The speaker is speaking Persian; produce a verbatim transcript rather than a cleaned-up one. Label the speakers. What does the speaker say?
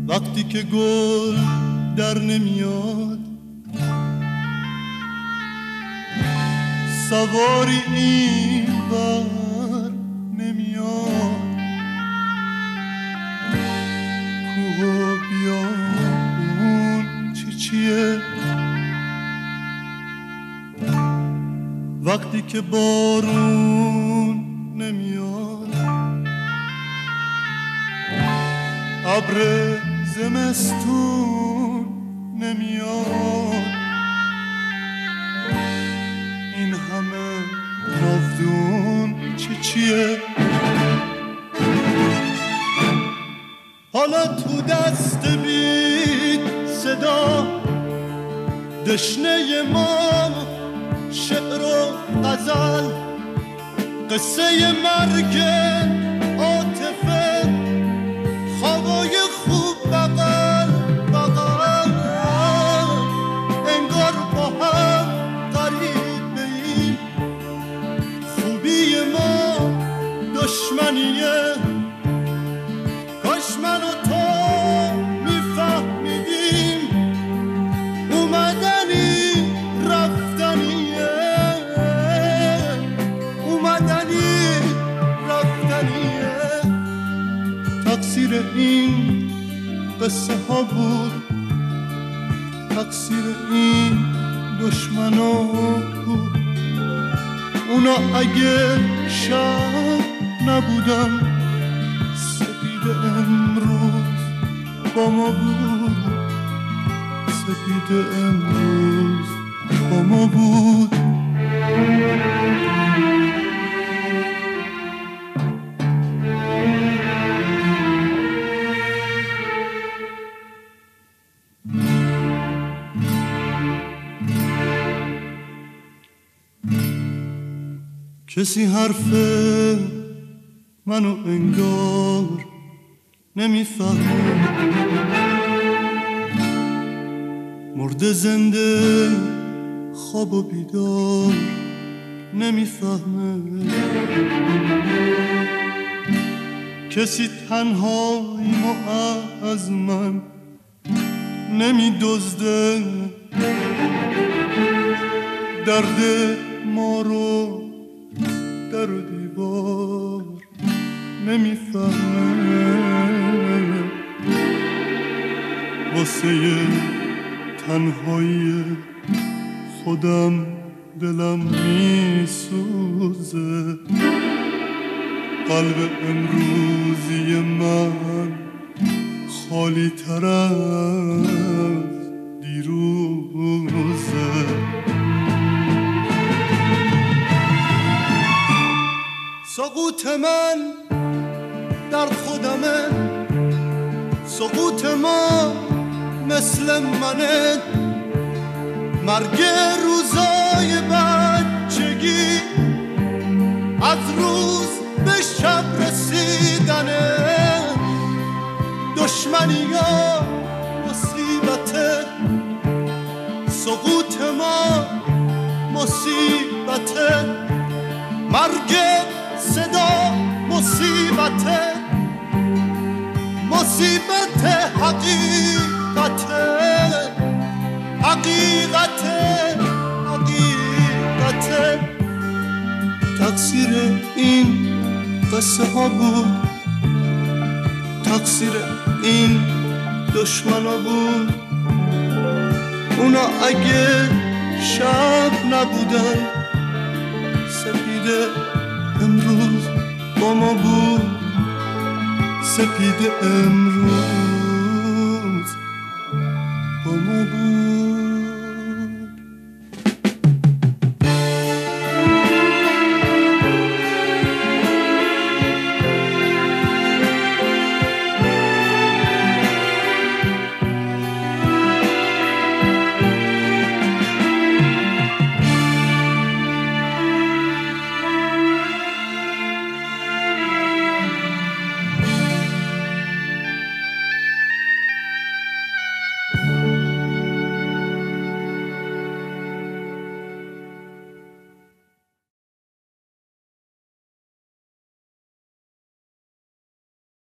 Speaker 1: وقتی که گل در نمیاد، سواری این بر نمیاد، کوه و بیابون چی چیه، وقتی که بارون نمیاد، ابر زمستون نمیاد، این همه ناودون چی چیه. حالا تو دست بید صدا دشنه ما، شعر و غزل، قصه مرگ عاطفه، خوابای خوب بغل بغل، انگار با هم غریبیم، خوبی ما دشمنیه، کاش من و تو میفهمیدیم، اومدنی رفتنیه، اومدنی رفتنیه. تقصیر این قصه ها بود، تقصیر این دشمنا بود، اونا اگه شب نبودن، سپید امروز با ما بود، سپید امروز با ما بود. کسی حرف منو انگار نمیفهمه، مرده زنده خواب و بیدار نمیفهمه، کسی تنهاییمو از من نمیدزده، درد ما رو در و دیوار نمیفهمه، واسه تنهایی خودم دلم میسوزه، قلب امروزی من خالی تر از دیروزه. سقوط من در خودمه، سقوط ما مثل منه، مرگ روزای بچگی از روز به شب رسیدنه، دشمنی ها مصیبته، سقوط ما مصیبته، مرگ صدا مصیبته، مصیبت حقیقته، حقیقته، حقیقته. تقصیر این قصه ها بود، تقصیر این دشمنا بود، اونا اگه شب نبودن، سپید امروز با ما بود، سپید امروز